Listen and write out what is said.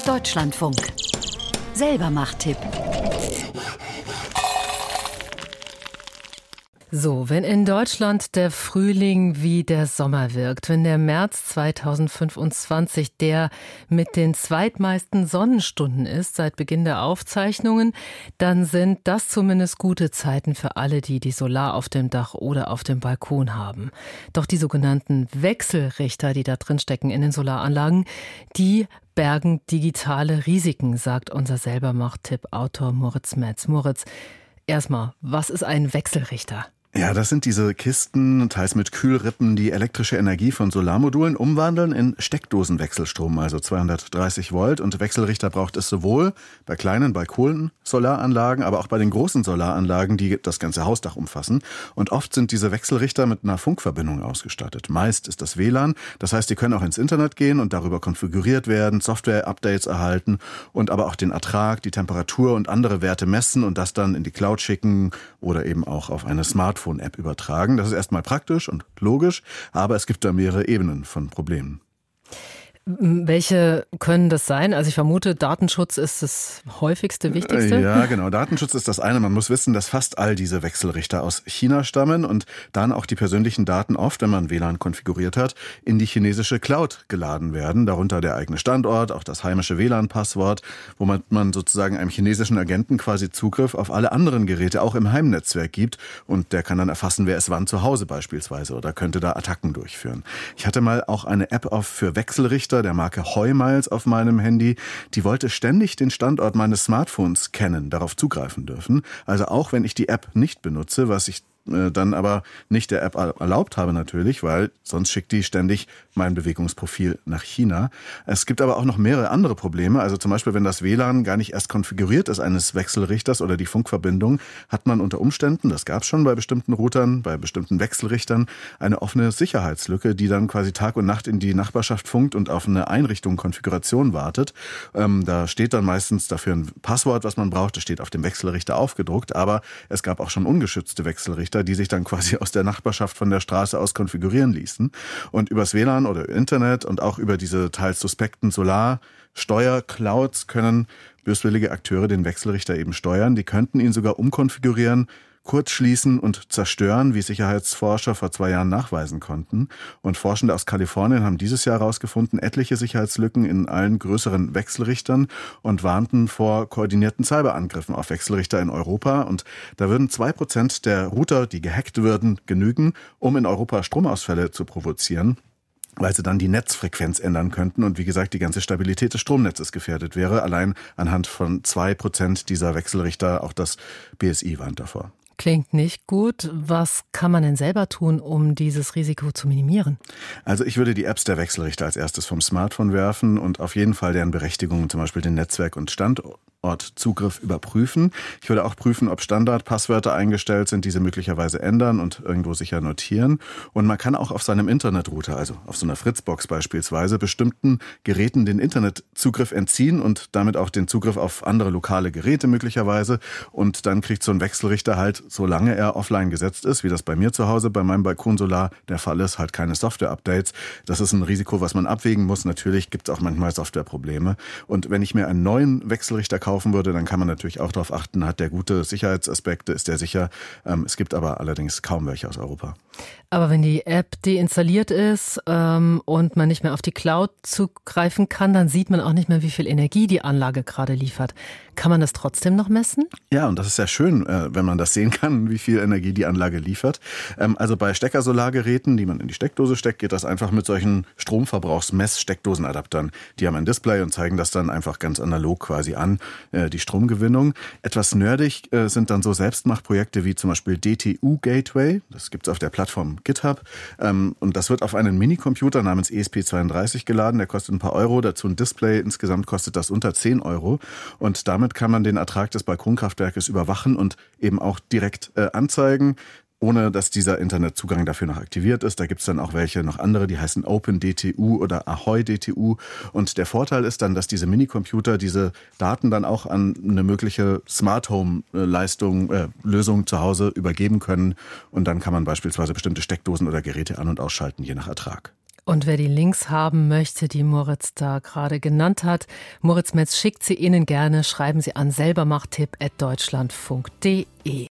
Deutschlandfunk. Selbermacht-Tipp. So, wenn in Deutschland der Frühling wie der Sommer wirkt, wenn der März 2025 der mit den zweitmeisten Sonnenstunden ist seit Beginn der Aufzeichnungen, dann sind das zumindest gute Zeiten für alle, die Solar auf dem Dach oder auf dem Balkon haben. Doch die sogenannten Wechselrichter, die da drin stecken in den Solaranlagen, die bergen digitale Risiken, sagt unser Selbermacht-Tipp-Autor Moritz Metz. Moritz, erstmal, was ist ein Wechselrichter? Ja, das sind diese Kisten, teils mit Kühlrippen, die elektrische Energie von Solarmodulen umwandeln in Steckdosenwechselstrom, also 230 Volt. Und Wechselrichter braucht es sowohl bei kleinen Balkon-Solaranlagen, aber auch bei den großen Solaranlagen, die das ganze Hausdach umfassen. Und oft sind diese Wechselrichter mit einer Funkverbindung ausgestattet. Meist ist das WLAN, das heißt, die können auch ins Internet gehen und darüber konfiguriert werden, Software-Updates erhalten und aber auch den Ertrag, die Temperatur und andere Werte messen und das dann in die Cloud schicken oder eben auch auf eine Smartphone-App übertragen. Das ist erstmal praktisch und logisch, aber es gibt da mehrere Ebenen von Problemen. Welche können das sein? Also ich vermute, Datenschutz ist das häufigste, wichtigste. Ja, genau. Datenschutz ist das eine. Man muss wissen, dass fast all diese Wechselrichter aus China stammen und dann auch die persönlichen Daten oft, wenn man WLAN konfiguriert hat, in die chinesische Cloud geladen werden. Darunter der eigene Standort, auch das heimische WLAN-Passwort, wo man sozusagen einem chinesischen Agenten quasi Zugriff auf alle anderen Geräte auch im Heimnetzwerk gibt. Und der kann dann erfassen, wer ist wann zu Hause beispielsweise oder könnte da Attacken durchführen. Ich hatte mal auch eine App für Wechselrichter der Marke Heumiles auf meinem Handy, die wollte ständig den Standort meines Smartphones kennen, darauf zugreifen dürfen. Also auch wenn ich die App nicht benutze, was ich dann aber nicht der App erlaubt habe natürlich, weil sonst schickt die ständig mein Bewegungsprofil nach China. Es gibt aber auch noch mehrere andere Probleme. Also zum Beispiel, wenn das WLAN gar nicht erst konfiguriert ist eines Wechselrichters oder die Funkverbindung, hat man unter Umständen, das gab es schon bei bestimmten Routern, bei bestimmten Wechselrichtern, eine offene Sicherheitslücke, die dann quasi Tag und Nacht in die Nachbarschaft funkt und auf eine Einrichtung, Konfiguration wartet. Da steht dann meistens dafür ein Passwort, was man braucht. Das steht auf dem Wechselrichter aufgedruckt, aber es gab auch schon ungeschützte Wechselrichter, die sich dann quasi aus der Nachbarschaft von der Straße aus konfigurieren ließen. Und übers WLAN oder Internet und auch über diese teils suspekten Solarsteuer-Clouds können böswillige Akteure den Wechselrichter eben steuern. Die könnten ihn sogar umkonfigurieren, kurzschließen und zerstören, wie Sicherheitsforscher vor 2 Jahren nachweisen konnten. Und Forschende aus Kalifornien haben dieses Jahr herausgefunden, etliche Sicherheitslücken in allen größeren Wechselrichtern und warnten vor koordinierten Cyberangriffen auf Wechselrichter in Europa. Und da würden 2% der Router, die gehackt würden, genügen, um in Europa Stromausfälle zu provozieren, weil sie dann die Netzfrequenz ändern könnten und wie gesagt die ganze Stabilität des Stromnetzes gefährdet wäre. Allein anhand von 2% dieser Wechselrichter, auch das BSI warnt davor. Klingt nicht gut. Was kann man denn selber tun, um dieses Risiko zu minimieren? Also ich würde die Apps der Wechselrichter als erstes vom Smartphone werfen und auf jeden Fall deren Berechtigungen, zum Beispiel den Netzwerk- und Standortzugriff überprüfen. Ich würde auch prüfen, ob Standardpasswörter eingestellt sind, diese möglicherweise ändern und irgendwo sicher notieren. Und man kann auch auf seinem Internetrouter, also auf so einer Fritzbox beispielsweise, bestimmten Geräten den Internetzugriff entziehen und damit auch den Zugriff auf andere lokale Geräte möglicherweise. Und dann kriegt so ein Wechselrichter halt, solange er offline gesetzt ist, wie das bei mir zu Hause, bei meinem Balkonsolar der Fall ist, halt keine Software-Updates. Das ist ein Risiko, was man abwägen muss. Natürlich gibt es auch manchmal Softwareprobleme. Und wenn ich mir einen neuen Wechselrichter kaufen würde, dann kann man natürlich auch darauf achten, hat der gute Sicherheitsaspekte, ist der sicher. Es gibt aber allerdings kaum welche aus Europa. Aber wenn die App deinstalliert ist und man nicht mehr auf die Cloud zugreifen kann, dann sieht man auch nicht mehr, wie viel Energie die Anlage gerade liefert. Kann man das trotzdem noch messen? Ja, und das ist ja schön, wenn man das sehen kann, wie viel Energie die Anlage liefert. Also bei Steckersolargeräten, die man in die Steckdose steckt, geht das einfach mit solchen Stromverbrauchsmess-Steckdosenadaptern. Die haben ein Display und zeigen das dann einfach ganz analog quasi an, die Stromgewinnung. Etwas nerdig sind dann so Selbstmachprojekte wie zum Beispiel DTU Gateway. Das gibt's auf der Plattform GitHub. Und das wird auf einen Minicomputer namens ESP32 geladen. Der kostet ein paar Euro. Dazu ein Display. Insgesamt kostet das unter 10 Euro. Und damit kann man den Ertrag des Balkonkraftwerkes überwachen und eben auch direkt anzeigen, ohne dass dieser Internetzugang dafür noch aktiviert ist. Da gibt es dann auch noch andere, die heißen OpenDTU oder AhoyDTU. Und der Vorteil ist dann, dass diese Minicomputer diese Daten dann auch an eine mögliche Smart Home Lösung zu Hause übergeben können. Und dann kann man beispielsweise bestimmte Steckdosen oder Geräte an- und ausschalten, je nach Ertrag. Und wer die Links haben möchte, die Moritz da gerade genannt hat, Moritz Metz schickt sie Ihnen gerne. Schreiben Sie an selbermachttipp@deutschlandfunk.de.